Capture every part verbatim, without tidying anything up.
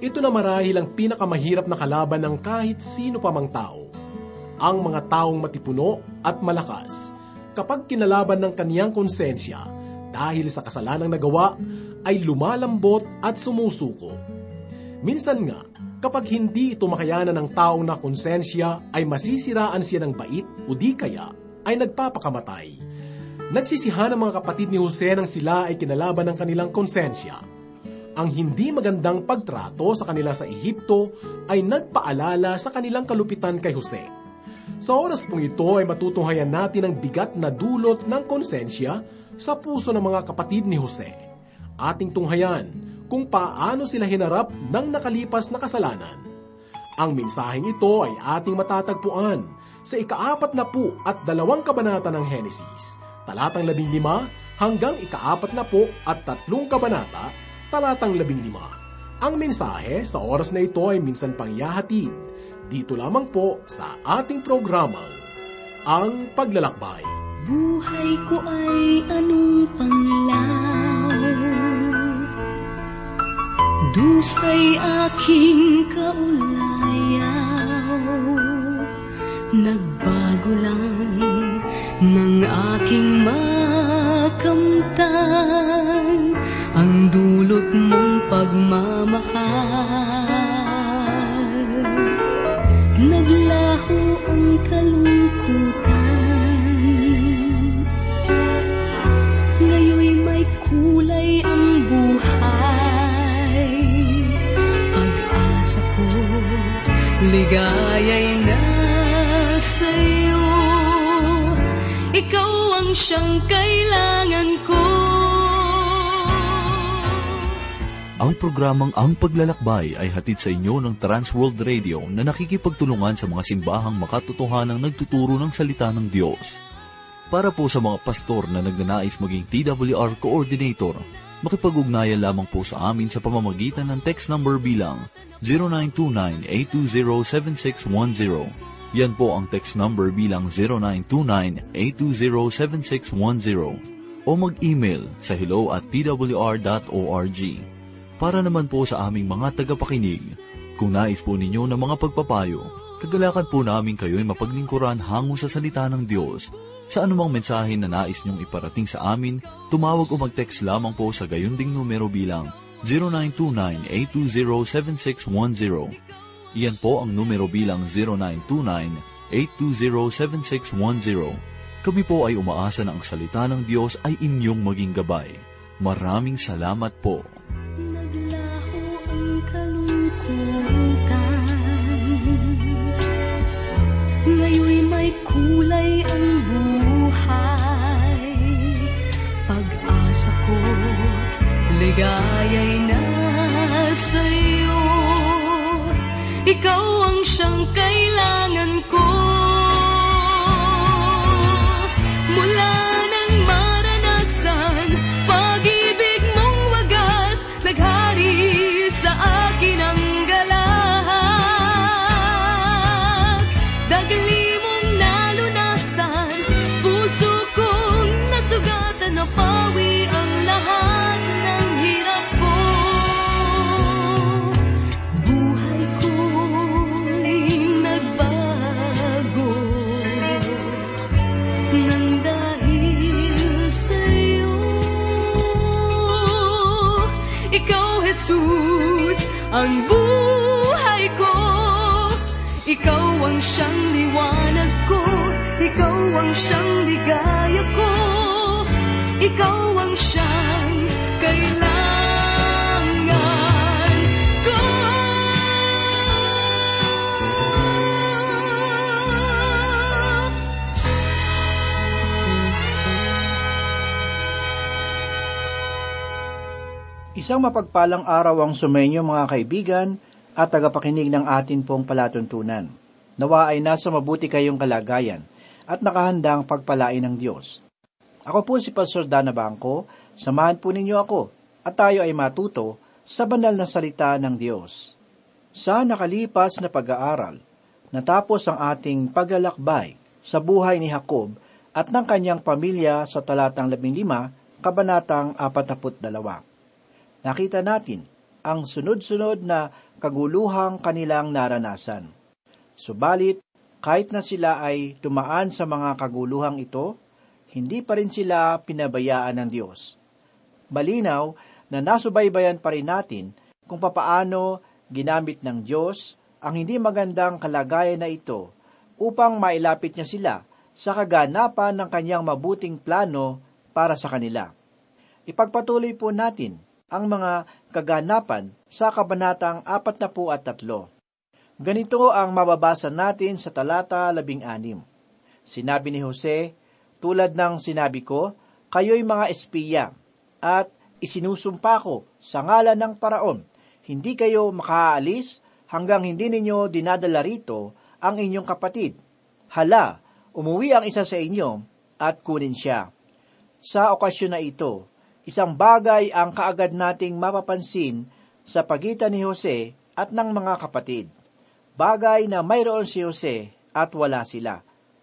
ito na marahil ang pinakamahirap na kalaban ng kahit sino pa mang tao. Ang mga taong matipuno at malakas, kapag kinalaban ng kaniyang konsensya dahil sa kasalanang nagawa, ay lumalambot at sumusuko. Minsan nga, kapag hindi ito makayanan ng taong na konsensya, ay masisiraan siya ng bait o di kaya ay nagpapakamatay. Nagsisihan ang mga kapatid ni Jose nang sila ay kinalaban ng kanilang konsensya. Ang hindi magandang pagtrato sa kanila sa Ehipto ay nagpaalala sa kanilang kalupitan kay Jose. Sa oras pong ito ay matutunghayan natin ang bigat na dulot ng konsensya sa puso ng mga kapatid ni Jose. Ating tunghayan kung paano sila hinarap ng nakalipas na kasalanan. Ang mensaheng ito ay ating matatagpuan sa ikaapat na po at dalawang kabanata ng Henesis, talatang labing lima hanggang ikaapat na po at tatlong kabanata, talatang labing lima. Ang mensahe sa oras na ito ay minsan pang ihahatid dito lamang po sa ating programang Ang Paglalakbay. Buhay ko ay anong panglaw, dusay aking kaulayaw, nagbago lang ng aking makamtan ang dulot mong pagmamahal. Naglaho ang kalungkutan, ngayoy may kulay ang buhay. Pag-asa ko, ligaya'y nasa'yo, ikaw ang siyang kailangan ko. Ang programang Ang Paglalakbay ay hatid sa inyo ng Transworld Radio na nakikipagtulungan sa mga simbahang makatotohanang nagtuturo ng salita ng Diyos. Para po sa mga pastor na nagnanais maging T W R Coordinator, makipag-ugnayan lamang po sa amin sa pamamagitan ng text number bilang zero nine two nine, eight two zero, seven six one zero. Yan po ang text number bilang zero nine two nine, eight two zero, seven six one zero. O mag-email sa hello at t w r dot org. Para naman po sa aming mga tagapakinig, kung nais po ninyo ng mga pagpapayo, kagalakan po namin kayo'y mapaglingkuran hango sa salita ng Diyos. Sa anumang mensahe na nais nyong iparating sa amin, tumawag o mag-text lamang po sa gayunding numero bilang zero nine two nine, eight two zero, seven six one zero. Iyan po ang numero bilang zero nine two nine, eight two zero, seven six one zero. Kami po ay umaasa na ang salita ng Diyos ay inyong maging gabay. Maraming salamat po. Naglaho ang kalungkutan, ngayoy may kulay ang buhay. Pag-asa ko, ligaya'y nasa'yo, ikaw ang siyang kailangan ko. Mula nang maranasan pag-ibig mong wagas, naghari sa akin ang galak. Dagli mong nalunasan, puso kong nasugatan, napawi ang lahat ng hirap ko. Buhay ko'y nagbago nang dahil sa'yo. Ikaw, Jesus, ang buhay ko. Ikaw ang siyang liwanag ko. Ikaw ang siyang ligaya ko. Ikaw ang siyang kailangan ko. Isang mapagpalang araw ang sumainyo mga kaibigan at tagapakinig ng atin pong palatuntunan. Nawa ay nasa mabuti kayong kalagayan at nakahandang pagpalain ng Diyos. Ako po si Pastor Dana Bangko, samahan po ninyo ako at tayo ay matuto sa banal na salita ng Diyos. Sa nakalipas na pag-aaral, natapos ang ating paglalakbay sa buhay ni Jacob at ng kanyang pamilya sa talatang labing lima, kabanatang apat na put dalawa. Nakita natin ang sunod-sunod na kaguluhang kanilang naranasan. Subalit, kahit na sila ay tumaan sa mga kaguluhang ito, hindi pa rin sila pinabayaan ng Diyos. Malinaw na nasubaybayan pa rin natin kung papaano ginamit ng Diyos ang hindi magandang kalagayan na ito upang mailapit niya sila sa kaganapan ng kanyang mabuting plano para sa kanila. Ipagpatuloy po natin ang mga kaganapan sa kabanatang apat na po at tatlo. Ganito ang mababasa natin sa talata labing anim. Sinabi ni Jose, tulad ng sinabi ko, kayo'y mga espiya, at isinusumpa ko sa ngalan ng Paraon, hindi kayo makaalis hanggang hindi ninyo dinadala rito ang inyong kapatid. Hala, umuwi ang isa sa inyo at kunin siya. Sa okasyon na ito, isang bagay ang kaagad nating mapapansin sa pagitan ni Jose at ng mga kapatid. Bagay na mayroon si Jose at wala sila.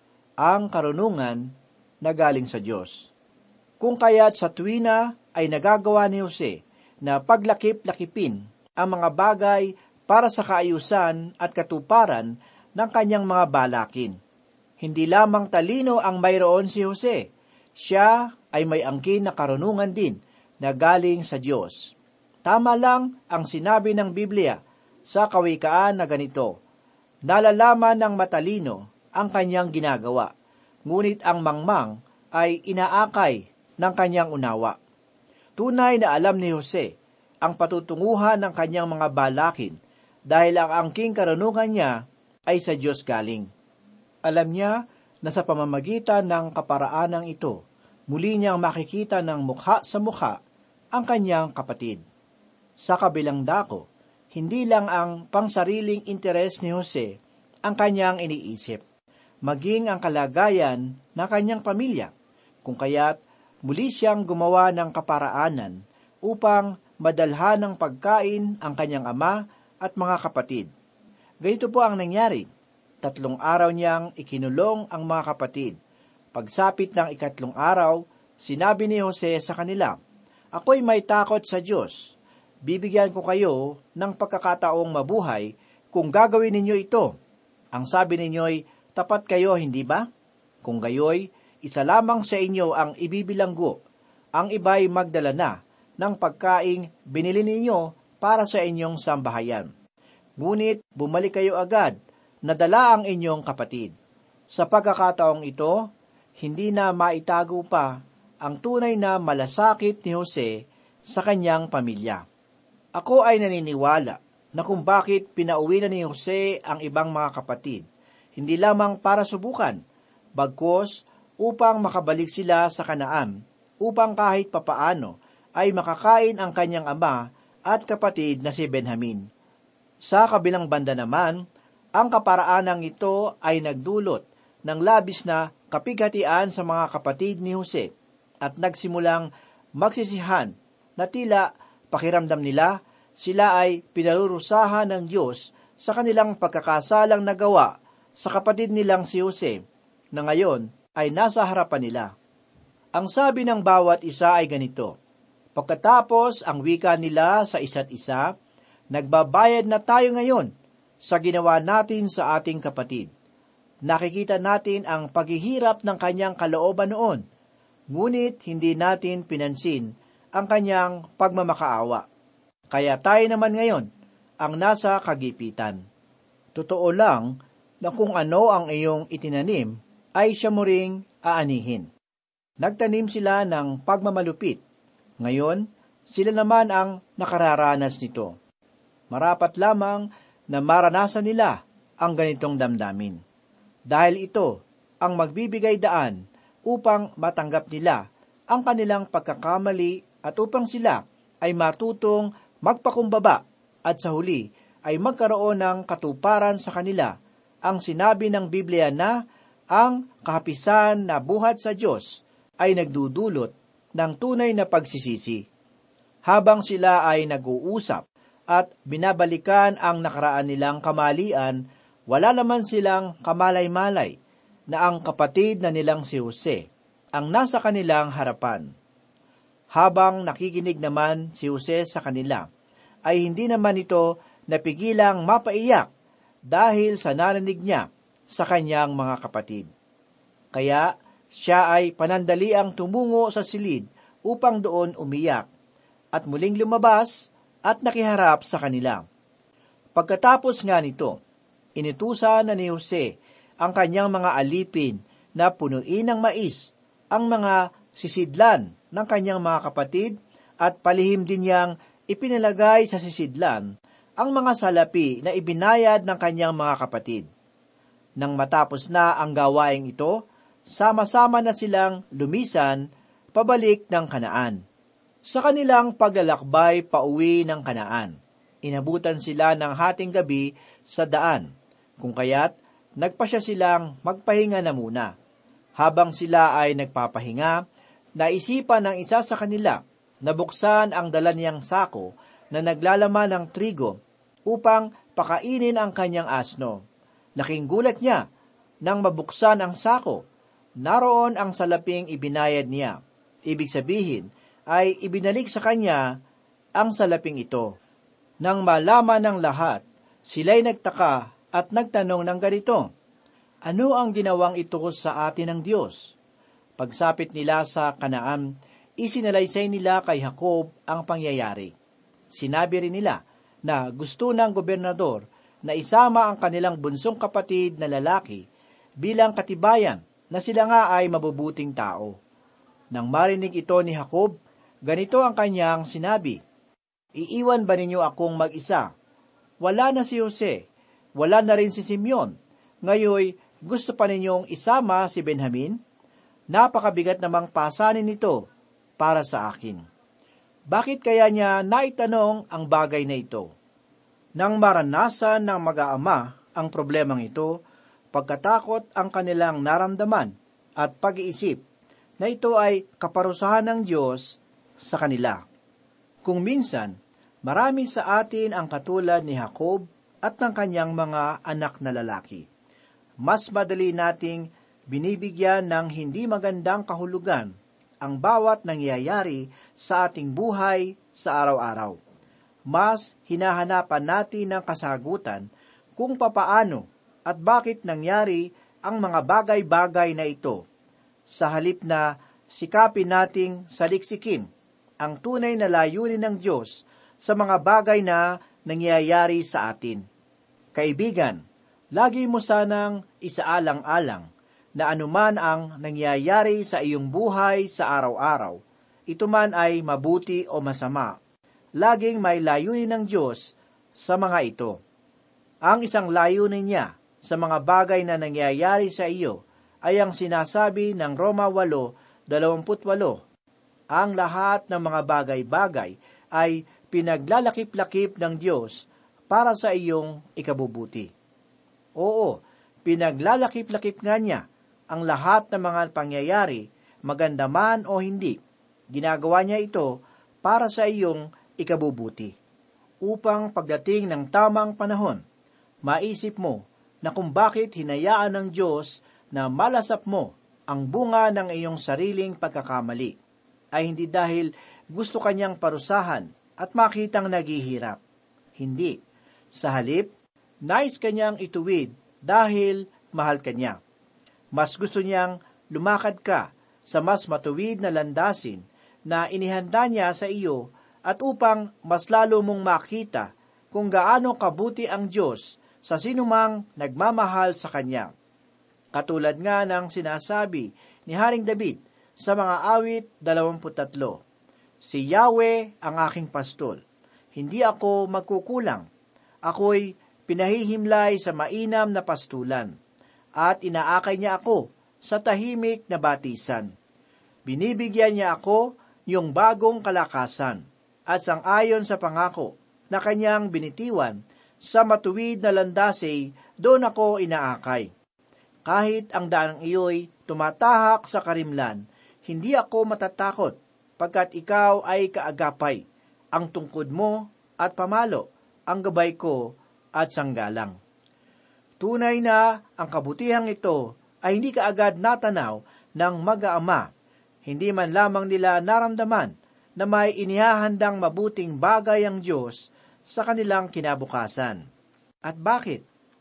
Ang karunungan na galing sa Diyos. Kung kaya't sa tuwina ay nagagawa ni Jose na paglakip-lakipin ang mga bagay para sa kaayusan at katuparan ng kanyang mga balakin. Hindi lamang talino ang mayroon si Jose, siya ay may angkin na karunungan din na galing sa Diyos. Tama lang ang sinabi ng Biblia sa Kawikaan na ganito, nalalaman ng matalino ang kanyang ginagawa, ngunit ang mangmang ay inaakay ng kanyang unawa. Tunay na alam ni Jose ang patutunguhan ng kanyang mga balakin dahil ang angking karunungan niya ay sa Diyos galing. Alam niya na sa pamamagitan ng kaparaanang ito, muli niyang makikita ng mukha sa mukha ang kanyang kapatid. Sa kabilang dako, hindi lang ang pangsariling interes ni Jose ang kanyang iniisip, maging ang kalagayan ng kanyang pamilya, kung kaya't muli siyang gumawa ng kaparaanan upang madalhan ng pagkain ang kanyang ama at mga kapatid. Ganito po ang nangyari. Tatlong araw niyang ikinulong ang mga kapatid. Pagsapit ng ikatlong araw, sinabi ni Jose sa kanila, ako'y may takot sa Diyos. Bibigyan ko kayo ng pagkakataong mabuhay kung gagawin ninyo ito. Ang sabi ninyo'y, tapat kayo, hindi ba? Kung gayoy, isa lamang sa inyo ang ibibilanggo. Ang iba'y magdala na ng pagkaing binili ninyo para sa inyong sambahayan. Ngunit bumalik kayo agad, nadala ang inyong kapatid. Sa pagkakataong ito, hindi na maitago pa ang tunay na malasakit ni Jose sa kanyang pamilya. Ako ay naniniwala na kung bakit pinauwi na ni Jose ang ibang mga kapatid, hindi lamang para subukan, bagkus upang makabalik sila sa Kanaan, upang kahit papaano ay makakain ang kanyang ama at kapatid na si Benjamin. Sa kabilang banda naman, ang kaparaanang ito ay nagdulot ng labis na kapighatian sa mga kapatid ni Jose at nagsimulang magsisihan na tila pakiramdam nila sila ay pinarurusahan ng Diyos sa kanilang pagkakasalang nagawa sa kapatid nilang si Jose na ngayon ay nasa harapan nila. Ang sabi ng bawat isa ay ganito, pagkatapos ang wika nila sa isa't isa, nagbabayad na tayo ngayon sa ginawa natin sa ating kapatid. Nakikita natin ang paghihirap ng kanyang kalooban noon, ngunit hindi natin pinansin ang kanyang pagmamakaawa. Kaya tayo naman ngayon ang nasa kagipitan. Totoo lang na kung ano ang iyong itinanim, ay siya mo ring aanihin. Nagtanim sila ng pagmamalupit. Ngayon, sila naman ang nakararanas nito. Marapat lamang na maranasan nila ang ganitong damdamin. Dahil ito ang magbibigay daan upang matanggap nila ang kanilang pagkakamali at upang sila ay matutong magpakumbaba at sa huli ay magkaroon ng katuparan sa kanila ang sinabi ng Biblia na ang kahapisan na buhat sa Diyos ay nagdudulot ng tunay na pagsisisi. Habang sila ay nag-uusap at binabalikan ang nakaraan nilang kamalian, wala naman silang kamalay-malay na ang kapatid na nilang si Jose ang nasa kanilang harapan. Habang nakikinig naman si Jose sa kanila, ay hindi naman ito napigilang mapaiyak dahil sa narinig niya sa kanyang mga kapatid. Kaya siya ay panandaliang tumungo sa silid upang doon umiyak, at muling lumabas at nakiharap sa kanila. Pagkatapos nga nito, inutusan na ni Jose ang kanyang mga alipin na punuin ng mais ang mga sisidlan ng kanyang mga kapatid, at palihim din niyang ipinalagay sa sisidlan ang mga salapi na ibinayad ng kanyang mga kapatid. Nang matapos na ang gawaing ito, sama-sama na silang lumisan pabalik ng Kanaan. Sa kanilang paglalakbay pauwi ng Kanaan, inabutan sila ng hating gabi sa daan, kung kaya't nagpasya silang magpahinga na muna. Habang sila ay nagpapahinga, naisipan ng isa sa kanila na buksan ang dala niyang sako na naglalaman ng trigo upang pakainin ang kanyang asno. Laking gulat niya nang mabuksan ang sako. Naroon ang salaping ibinayad niya. Ibig sabihin ay ibinalik sa kanya ang salaping ito. Nang malaman ng lahat, sila'y nagtaka at nagtanong ng ganito, "Ano ang ginawang ito sa atin ng Diyos?" Pagsapit nila sa Kanaan, isinalaysay nila kay Jacob ang pangyayari. Sinabi rin nila na gusto ng gobernador na isama ang kanilang bunsong kapatid na lalaki bilang katibayan na sila nga ay mabubuting tao. Nang marinig ito ni Jacob, ganito ang kanyang sinabi, "Iiwan ba ninyo akong mag-isa? Wala na si Jose, wala na rin si Simeon. Ngayoy, gusto pa ninyong isama si Benjamin? Napakabigat namang pasanin nito para sa akin." Bakit kaya niya naitanong ang bagay na ito? Nang maranasan ng mag-aama ang problemang ito, pagkatakot ang kanilang naramdaman at pag-iisip na ito ay kaparusahan ng Diyos sa kanila. Kung minsan, marami sa atin ang katulad ni Jacob at ng kanyang mga anak na lalaki. Mas madali nating binibigyan ng hindi magandang kahulugan ang bawat nangyayari sa ating buhay sa araw-araw. Mas hinahanapan natin ng kasagutan kung papaano at bakit nangyari ang mga bagay-bagay na ito, sa halip na sikapin nating saliksikin ang tunay na layunin ng Diyos sa mga bagay na nangyayari sa atin. Kaibigan, lagi mo sanang isaalang-alang na anuman ang nangyayari sa iyong buhay sa araw-araw, ito man ay mabuti o masama, laging may layunin ng Diyos sa mga ito. Ang isang layunin niya sa mga bagay na nangyayari sa iyo ay ang sinasabi ng Roma eight twenty-eight. Ang lahat ng mga bagay-bagay ay pinaglalakip-lakip ng Diyos para sa iyong ikabubuti. Oo, pinaglalakip-lakip nga niya ang lahat ng mga pangyayari, maganda man o hindi. Ginagawa niya ito para sa iyong ikabubuti. Upang pagdating ng tamang panahon, maisip mo na kung bakit hinayaan ng Diyos na malasap mo ang bunga ng iyong sariling pagkakamali, ay hindi dahil gusto kanyang parusahan at makitang naghihirap. Hindi. Sa halip, nais kanyang ituwid dahil mahal kanya. Mas gusto niyang lumakad ka sa mas matuwid na landasin na inihanda niya sa iyo, at upang mas lalo mong makita kung gaano kabuti ang Diyos sa sinumang nagmamahal sa Kanya. Katulad nga ng sinasabi ni Haring David sa mga awit twenty-three, "Si Yahweh ang aking pastol, hindi ako magkukulang. Ako'y pinahihimlay sa mainam na pastulan, at inaakay niya ako sa tahimik na batisan. Binibigyan niya ako yung bagong kalakasan, at sang-ayon sa pangako na kanyang binitiwan, sa matuwid na landasay, doon ako inaakay. Kahit ang daang iyo'y tumatahak sa karimlan, hindi ako matatakot, pagkat ikaw ay kaagapay, ang tungkod mo at pamalo, ang gabay ko at sanggalang." Tunay na ang kabutihang ito ay hindi kaagad natanaw ng mag-aama. Hindi man lamang nila naramdaman na may inihahandang mabuting bagay ang Diyos sa kanilang kinabukasan. At bakit?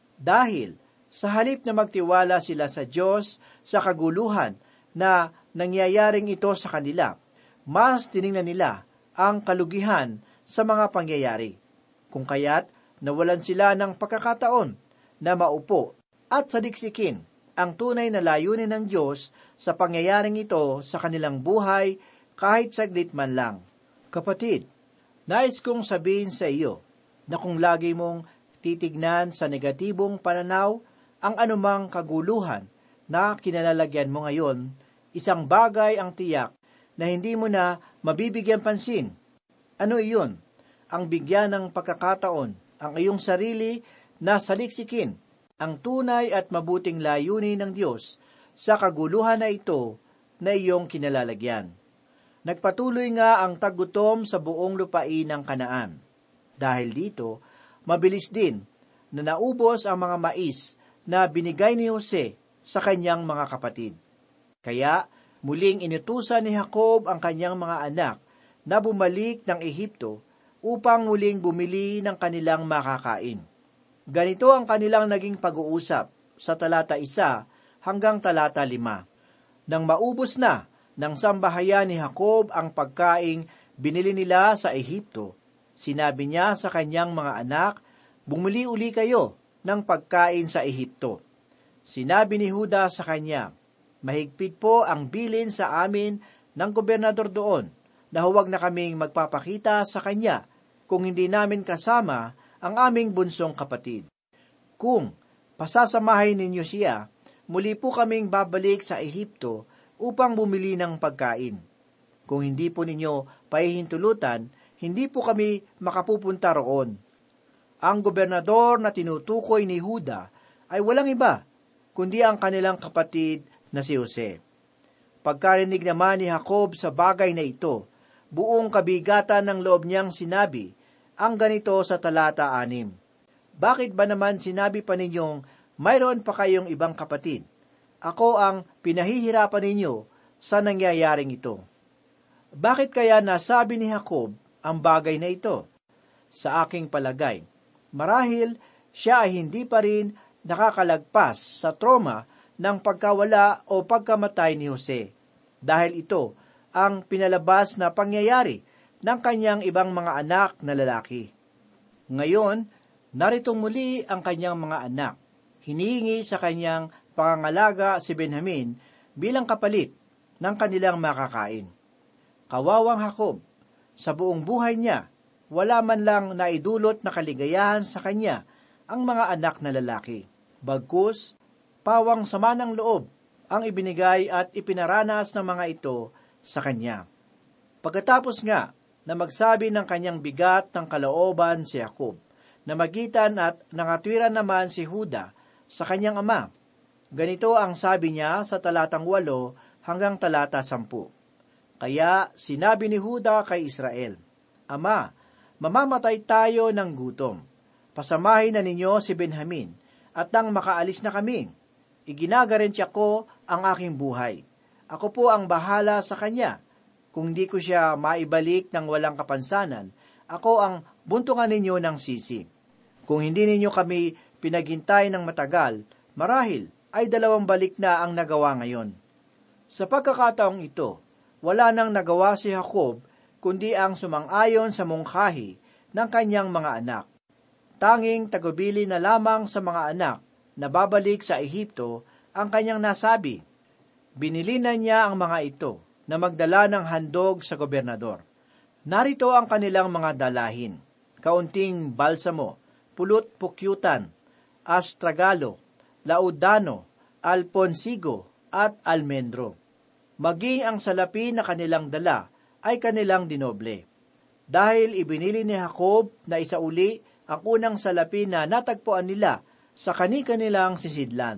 Dahil sa halip na magtiwala sila sa Diyos sa kaguluhan na nangyayaring ito sa kanila, mas tiningnan nila ang kalugihan sa mga pangyayari. Kung kaya't nawalan sila ng pagkakataon na maupo at sadiksikin ang tunay na layunin ng Diyos sa pangyayaring ito sa kanilang buhay kahit saglit man lang. Kapatid, nais kong sabihin sa iyo na kung lagi mong titignan sa negatibong pananaw ang anumang kaguluhan na kinalalagyan mo ngayon, isang bagay ang tiyak na hindi mo na mabibigyan pansin. Ano iyon? Ang bigyan ng pagkakataon ang iyong sarili na saliksikin ang tunay at mabuting layunin ng Diyos sa kaguluhan na ito na iyong kinalalagyan. Nagpatuloy nga ang taggutom sa buong lupain ng Kanaan. Dahil dito, mabilis din na naubos ang mga mais na binigay ni Jose sa kanyang mga kapatid. Kaya, muling inutusan ni Jacob ang kanyang mga anak na bumalik ng Ehipto upang muling bumili ng kanilang makakain. Ganito ang kanilang naging pag-uusap sa talata isa hanggang talata lima. Nang maubos na ng sambahayan ni Jacob ang pagkaing binili nila sa Ehipto, sinabi niya sa kanyang mga anak, "Bumili uli kayo ng pagkain sa Ehipto." Sinabi ni Juda sa kanya, "Mahigpit po ang bilin sa amin ng gobernador doon, na huwag na kaming magpapakita sa kanya kung hindi namin kasama ang aming bunsong kapatid. Kung pasasamahin ninyo siya, muli po kaming babalik sa Ehipto upang bumili ng pagkain. Kung hindi po ninyo pahihintulutan, hindi po kami makapupunta roon." Ang gobernador na tinutukoy ni Juda ay walang iba, kundi ang kanilang kapatid na si Jose. Pagkarinig naman ni Jacob sa bagay na ito, buong kabigatan ng loob niyang sinabi ang ganito sa talata anim. "Bakit ba naman sinabi pa ninyong mayroon pa kayong ibang kapatid? Ako ang pinahihirapan ninyo sa nangyayaring ito." Bakit kaya nasabi ni Jacob ang bagay na ito? Sa aking palagay, marahil siya ay hindi pa rin nakakalagpas sa trauma ng pagkawala o pagkamatay ni Jose, dahil ito ang pinalabas na pangyayari ng kanyang ibang mga anak na lalaki. Ngayon, narito muli ang kanyang mga anak. Hinihingi sa kanyang pangangalaga si Benjamin bilang kapalit ng kanilang makakain. Kawawang Jacob, sa buong buhay niya, wala man lang naidulot na kaligayahan sa kanya ang mga anak na lalaki. Bagkus, pawang sama ng loob ang ibinigay at ipinaranas ng mga ito sa kanya. Pagkatapos nga na magsabi ng kanyang bigat ng kalooban si Jacob, namagitan at nangatwiran naman si Juda sa kanyang ama. Ganito ang sabi niya sa talatang walo hanggang talata sampu. Kaya sinabi ni Juda kay Israel, "Ama, mamamatay tayo ng gutom. Pasamahin na ninyo si Benjamin, at nang makaalis na kami, iginagarantya ko ang aking buhay. Ako po ang bahala sa kanya. Kung di ko siya maibalik ng walang kapansanan, ako ang buntungan ninyo ng sisi. Kung hindi ninyo kami pinaghintay ng matagal, marahil ay dalawang balik na ang nagawa ngayon." Sa pagkakataong ito, wala nang nagawa si Jacob, kundi ang sumang-ayon sa mungkahi ng kanyang mga anak. Tanging tagubili na lamang sa mga anak na babalik sa Ehipto ang kanyang nasabi. Binilinan niya ang mga ito na magdala ng handog sa gobernador. Narito ang kanilang mga dalahin: kaunting balsamo, pulot pukyutan, astragalo, laudano, alponsigo, at almendro. Maging ang salapi na kanilang dala ay kanilang dinoble. Dahil ibinili ni Jacob na isauli ang unang salapi na natagpuan nila sa kani-kanilang sisidlan.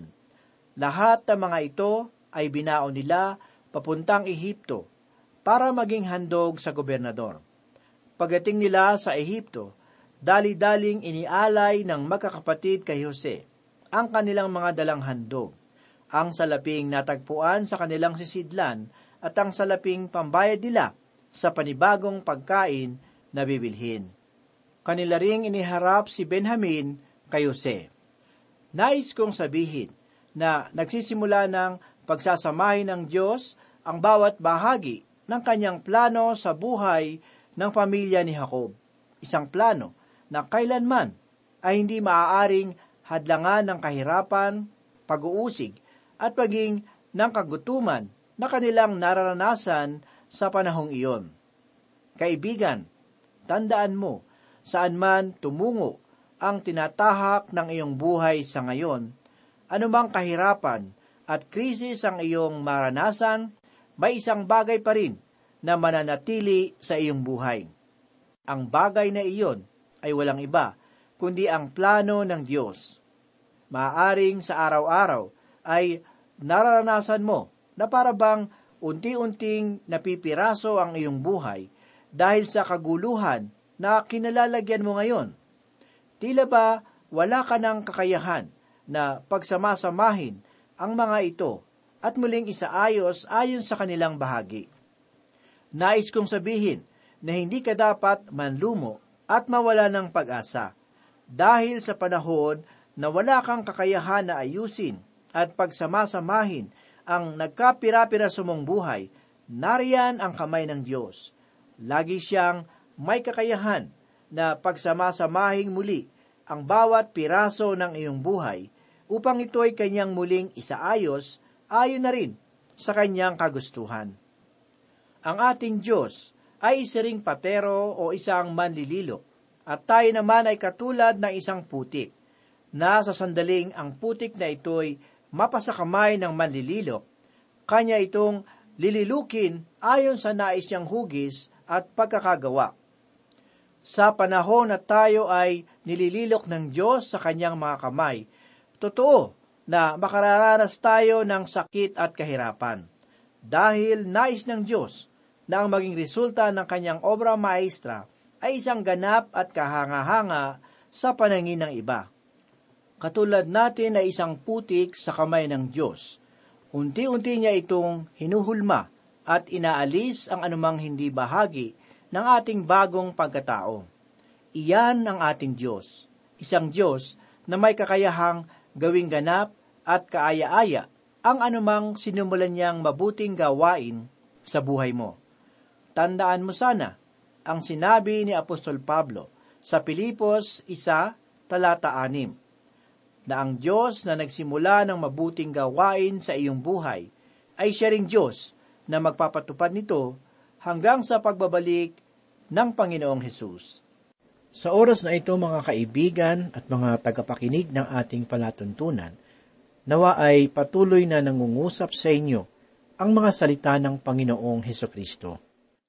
Lahat ng mga ito ay binao nila papuntang Ehipto para maging handog sa gobernador. Pagdating nila sa Ehipto, dali-daling inialay ng magkakapatid kay Jose ang kanilang mga dalang handog, ang salaping natagpuan sa kanilang sisidlan at ang salaping pambayad nila sa panibagong pagkain na bibilhin. kanila ring iniharap si Benjamin kay Jose. Nais kong sabihin na nagsisimula ng pagsasamahin ng Diyos ang bawat bahagi ng kanyang plano sa buhay ng pamilya ni Jacob. Isang plano na kailanman ay hindi maaaring hadlangan ng kahirapan, pag-uusig, at maging ng kagutuman na kanilang nararanasan sa panahong iyon. Kaibigan, tandaan mo, saan man tumungo ang tinatahak ng iyong buhay sa ngayon, anumang kahirapan at krisis ang iyong maranasan, may isang bagay pa rin na mananatili sa iyong buhay. Ang bagay na iyon ay walang iba, kundi ang plano ng Diyos. Maaaring sa araw-araw ay nararanasan mo na para bang unti-unting napipiraso ang iyong buhay dahil sa kaguluhan na kinalalagyan mo ngayon. Tila ba wala ka ng kakayahan na pagsamasamahin ang mga ito at muling isaayos ayon sa kanilang bahagi. Nais kong sabihin na hindi ka dapat manlumo at mawala ng pag-asa dahil sa panahon na wala kang kakayahan na ayusin at pagsamasamahin ang nagkapira-piraso mong buhay. Nariyan ang kamay ng Diyos. Lagi siyang may kakayahan na pagsamasamahin muli ang bawat piraso ng iyong buhay upang ito'y kanyang muling isaayos ayon na rin sa kanyang kagustuhan. Ang ating Diyos ay isa ring patero o isang manlililo, at tayo naman ay katulad ng isang putik, na sa sandaling ang putik na ito'y mapasakamay ng manlililo, kanya itong lililukin ayon sa nais niyang hugis at pagkakagawa. Sa panahon na tayo ay nilililok ng Diyos sa kanyang mga kamay, totoo na makararanas tayo ng sakit at kahirapan, dahil nais ng Diyos na ang maging resulta ng kanyang obra maestra ay isang ganap at kahanga-hanga sa panangin ng iba. Katulad natin ay isang putik sa kamay ng Diyos. Unti-unti niya itong hinuhulma at inaalis ang anumang hindi bahagi ng ating bagong pagkatao. Iyan ang ating Diyos, isang Diyos na may kakayahang gawing ganap at kaaya-aya ang anumang sinumulan niyang mabuting gawain sa buhay mo. Tandaan mo sana ang sinabi ni Apostol Pablo sa Pilipos one, talata six, na ang Diyos na nagsimula ng mabuting gawain sa iyong buhay ay siya ring Diyos na magpapatupad nito hanggang sa pagbabalik ng Panginoong Hesus. Sa oras na ito, mga kaibigan at mga tagapakinig ng ating palatuntunan, nawa ay patuloy na nangungusap sa inyo ang mga salita ng Panginoong Hesukristo.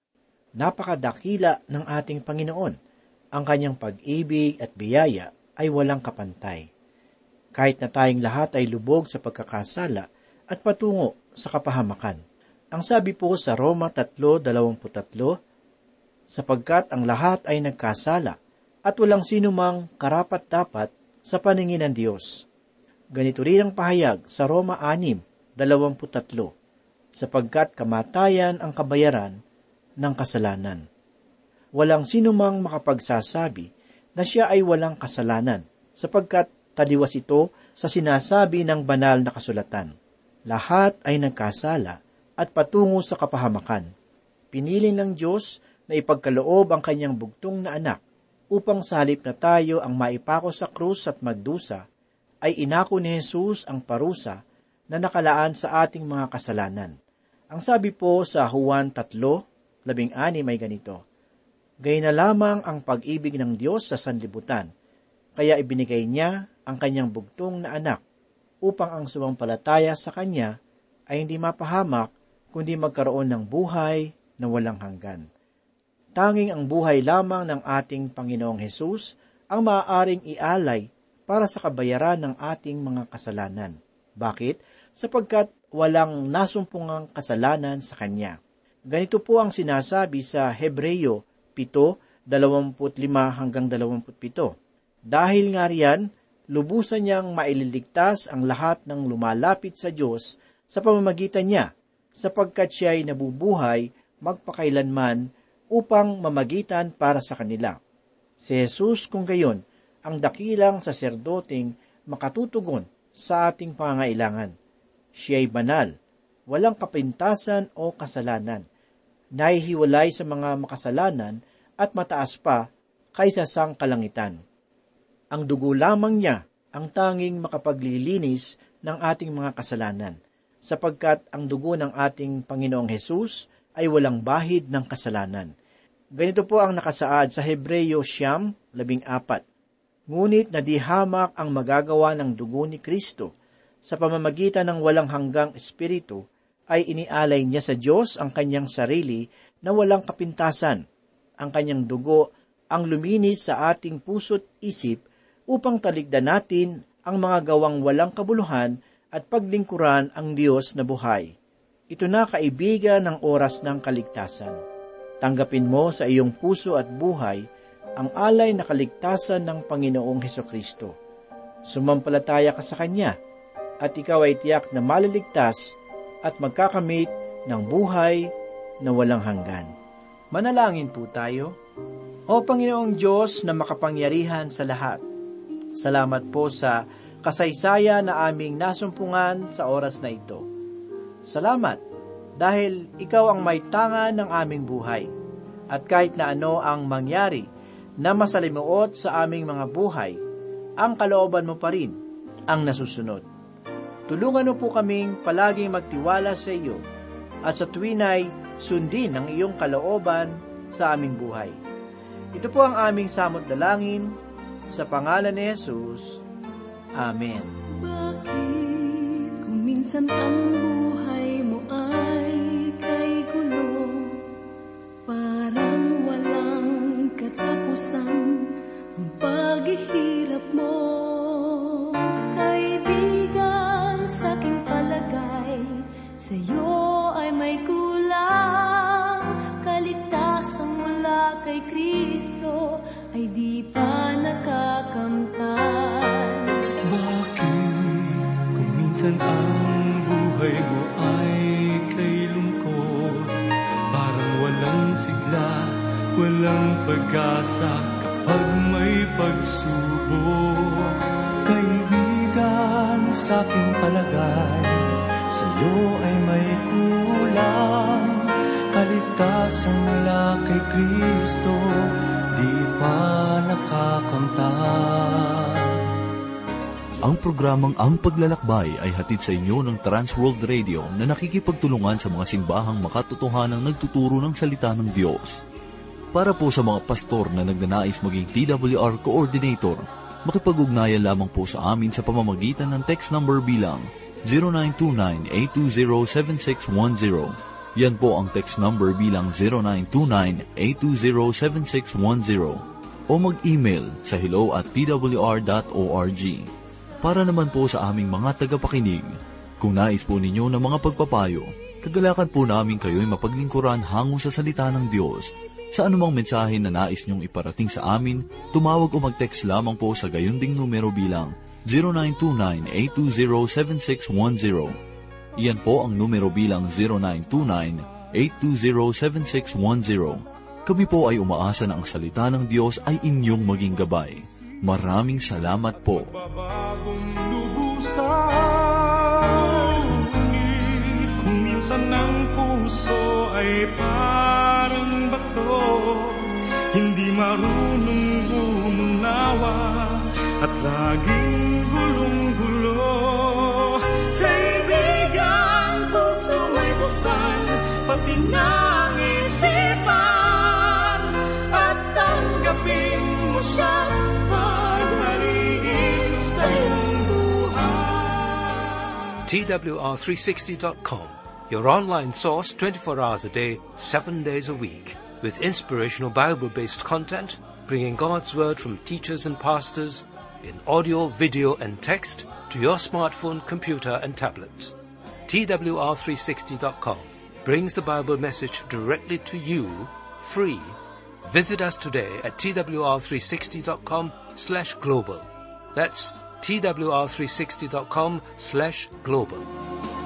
Napakadakila ng ating Panginoon. Ang kanyang pag-ibig at biyaya ay walang kapantay. Kahit na tayong lahat ay lubog sa pagkakasala at patungo sa kapahamakan. Ang sabi po sa Roma three twenty-three, sapagkat ang lahat ay nagkasala at walang sino mang karapat-dapat sa paningin ng Diyos. Ganito rin ang pahayag sa Roma six twenty-three, sapagkat kamatayan ang kabayaran ng kasalanan. Walang sino mang makapagsasabi na siya ay walang kasalanan, sapagkat taliwas ito sa sinasabi ng banal na kasulatan. Lahat ay nagkasala at patungo sa kapahamakan. Pinili ng Diyos na ipagkaloob ang kanyang bugtong na anak upang sa halip na tayo ang maipako sa krus at magdusa, ay inako ni Jesus ang parusa na nakalaan sa ating mga kasalanan. Ang sabi po sa Juan three sixteen may ganito, Gayun na lamang ang pag-ibig ng Diyos sa sanlibutan, kaya ibinigay niya ang kanyang bugtong na anak, upang ang sumampalataya sa kanya ay hindi mapahamak, kundi magkaroon ng buhay na walang hanggan. Tanging ang buhay lamang ng ating Panginoong Hesus ang maaaring ialay para sa kabayaran ng ating mga kasalanan. Bakit? Sapagkat walang nasumpungang kasalanan sa Kanya. Ganito po ang sinasabi sa Hebreo seven, twenty-five hanggang twenty-seven. Dahil nga riyan, lubusan niyang maililigtas ang lahat ng lumalapit sa Diyos sa pamamagitan niya, sapagkat siya ay nabubuhay magpakailanman upang mamagitan para sa kanila. Si Jesus kung gayon, ang dakilang saserdoteng makatutugon sa ating pangangailangan. Siya'y banal, walang kapintasan o kasalanan, nahihiwalay sa mga makasalanan at mataas pa kaysa sang kalangitan. Ang dugo lamang niya ang tanging makapaglilinis ng ating mga kasalanan, sapagkat ang dugo ng ating Panginoong Hesus ay walang bahid ng kasalanan. Ganito po ang nakasaad sa Hebreyo siyam, labing apat. Ngunit nadihamak ang magagawa ng dugo ni Kristo sa pamamagitan ng walang hanggang espiritu, ay inialay niya sa Diyos ang kanyang sarili na walang kapintasan. Ang kanyang dugo ang luminis sa ating puso't isip upang taligdan natin ang mga gawang walang kabuluhan at paglingkuran ang Diyos na buhay. Ito na, kaibigan, ng oras ng kaligtasan. Tanggapin mo sa iyong puso at buhay ang alay na kaligtasan ng Panginoong Hesukristo. Sumampalataya ka sa Kanya, at ikaw ay tiyak na maliligtas at magkakamit ng buhay na walang hanggan. Manalangin po tayo. O Panginoong Diyos na makapangyarihan sa lahat, salamat po sa kasaysayan na aming nasumpungan sa oras na ito. Salamat dahil ikaw ang may tangan ng aming buhay, at kahit na ano ang mangyari na masalimuot sa aming mga buhay, ang kalooban mo pa rin ang nasusunod. Tulungan mo po kaming palaging magtiwala sa iyo, at sa tuwin ay sundin ang iyong kalooban sa aming buhay. Ito po ang aming samot dalangin sa pangalan ni Jesus. Amen. Bakit kung minsan ang buhay mo ay kay gulo, parang walang katapusan ang paghihirap mo? Kaibigan, sa aking palagay, sa'yo ay may kulang. Kaligtasang mula kay Kristo ay di pa nakakamtan. Kung minsan ang buhay mo ay kay lungkot, parang walang sigla, walang pag-asa kapag may pagsubok. Kaibigan, sa aking palagay, sa'yo ay may kulang. Kaligtasan mula kay Kristo, di pa nakakamtan. Ang programang Ang Paglalakbay ay hatid sa inyo ng Transworld Radio na nakikipagtulungan sa mga simbahang makatotohanang nagtuturo ng salita ng Diyos. Para po sa mga pastor na nagnanais maging T W R Coordinator, makipag-ugnayan lamang po sa amin sa pamamagitan ng text number bilang zero nine two nine, eight two zero, seven six one zero. Yan po ang text number bilang zero nine two nine, eight two zero, seven six one zero. O mag-email sa hello at t w r dot org. Para naman po sa aming mga tagapakinig, kung nais po ninyo ng mga pagpapayo, kagalakan po namin kayo'y mapaglingkuran hango sa salita ng Diyos. Sa anumang mensahe na nais nyong iparating sa amin, tumawag o mag-text lamang po sa gayunding numero bilang zero nine two nine, eight two zero, seven six one zero. Iyan po ang numero bilang zero nine two nine, eight two zero, seven six one zero. Kami po ay umaasa na ang salita ng Diyos ay inyong maging gabay. Maraming salamat po. Babagong lubusan, kung minsan ang puso ay parang bato, hindi marunong umunawa at laging gulong-gulo. Kaibigan, puso may buksan, pati ng isipan, at tanggapin mo siya. T W R three sixty dot com, your online source twenty-four hours a day, seven days a week, with inspirational Bible-based content, bringing God's Word from teachers and pastors in audio, video, and text to your smartphone, computer, and tablet. T W R three sixty dot com brings the Bible message directly to you, free. Visit us today at t w r three sixty dot com slash global. That's t w r three sixty dot com slash global.